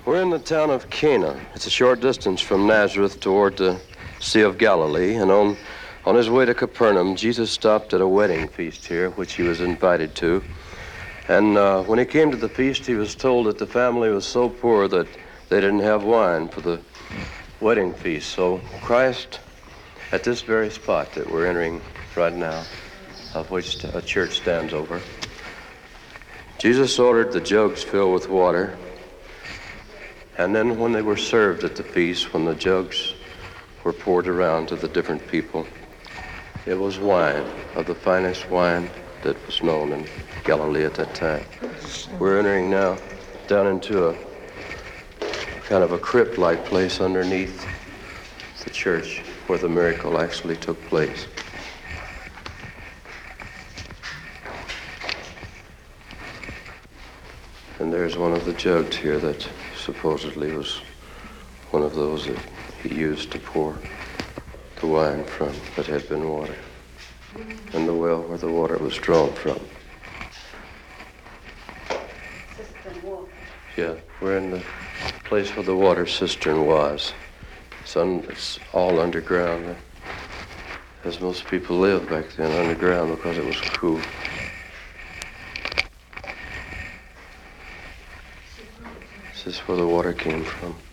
We're in the town of Cana. It's a short distance from Nazareth toward the Sea of Galilee. And on his way to Capernaum, Jesus stopped at a wedding feast here, which he was invited to. And when he came to the feast, he was told that the family was so poor that they didn't have wine for the wedding feast. So Christ, at this very spot that we're entering right now, of which a church stands over, Jesus ordered the jugs filled with water. And then when they were served at the feast, when the jugs were poured around to the different people, it was wine, of the finest wine that was known in Galilee at that time. We're entering now down into a kind of a crypt-like place underneath the church where the miracle actually took place. And there's one of the jugs here that supposedly was one of those that he used to pour the wine from that had been water, and the well where the water was drawn from. Yeah, we're in the place where the water cistern was. It's all underground, as most people lived back then, underground, because it was cool. This is where the water came from.